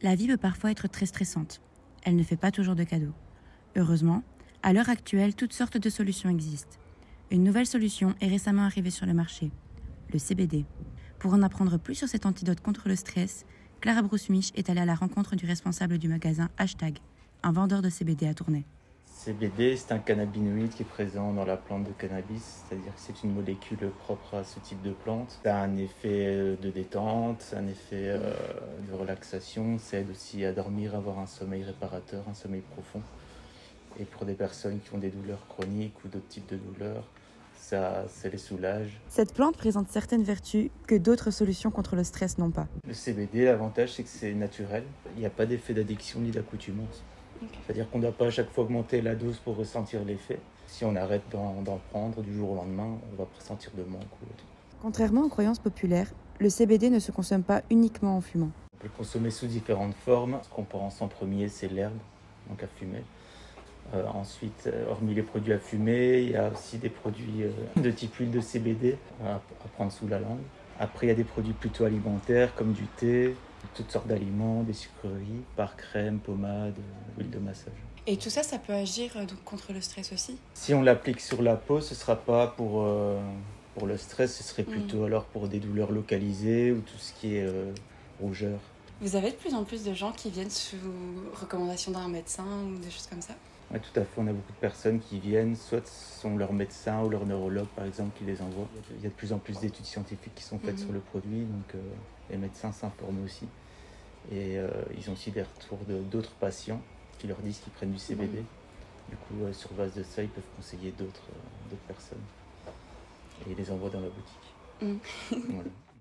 La vie peut parfois être très stressante. Elle ne fait pas toujours de cadeaux. Heureusement, à l'heure actuelle, toutes sortes de solutions existent. Une nouvelle solution est récemment arrivée sur le marché, le CBD. Pour en apprendre plus sur cet antidote contre le stress, Clara Brousmich est allée à la rencontre du responsable du magasin Hashtag, un vendeur de CBD à Tournai. CBD, c'est un cannabinoïde qui est présent dans la plante de cannabis, c'est-à-dire que c'est une molécule propre à ce type de plante. Ça a un effet de détente, un effet de relaxation, ça aide aussi à dormir, à avoir un sommeil réparateur, un sommeil profond. Et pour des personnes qui ont des douleurs chroniques ou d'autres types de douleurs, ça les soulage. Cette plante présente certaines vertus que d'autres solutions contre le stress n'ont pas. Le CBD, l'avantage, c'est que c'est naturel. Il n'y a pas d'effet d'addiction ni d'accoutumance. Okay. C'est-à-dire qu'on ne doit pas à chaque fois augmenter la dose pour ressentir l'effet. Si on arrête d'en prendre du jour au lendemain, on va ressentir de manque ou autre. Contrairement aux croyances populaires, le CBD ne se consomme pas uniquement en fumant. On peut le consommer sous différentes formes. Ce qu'on pense en premier, c'est l'herbe, donc à fumer. Ensuite, hormis les produits à fumer, il y a aussi des produits de type huile de CBD à prendre sous la langue. Après, il y a des produits plutôt alimentaires comme du thé, toutes sortes d'aliments, des sucreries, par crème, pommade, huile de massage. Et tout ça, ça peut agir donc, contre le stress aussi ? Si on l'applique sur la peau, ce ne sera pas pour le stress, ce serait plutôt alors pour des douleurs localisées ou tout ce qui est rougeur. Vous avez de plus en plus de gens qui viennent sous recommandation d'un médecin ou des choses comme ça ? Oui, tout à fait. On a beaucoup de personnes qui viennent, soit ce sont leur médecin ou leur neurologue, par exemple, qui les envoie. Il y a de plus en plus d'études scientifiques qui sont faites sur le produit, donc les médecins s'informent aussi. Et ils ont aussi des retours d'autres patients qui leur disent qu'ils prennent du CBD. Du coup, sur base de ça, ils peuvent conseiller d'autres personnes. Et ils les envoient dans la boutique. Voilà.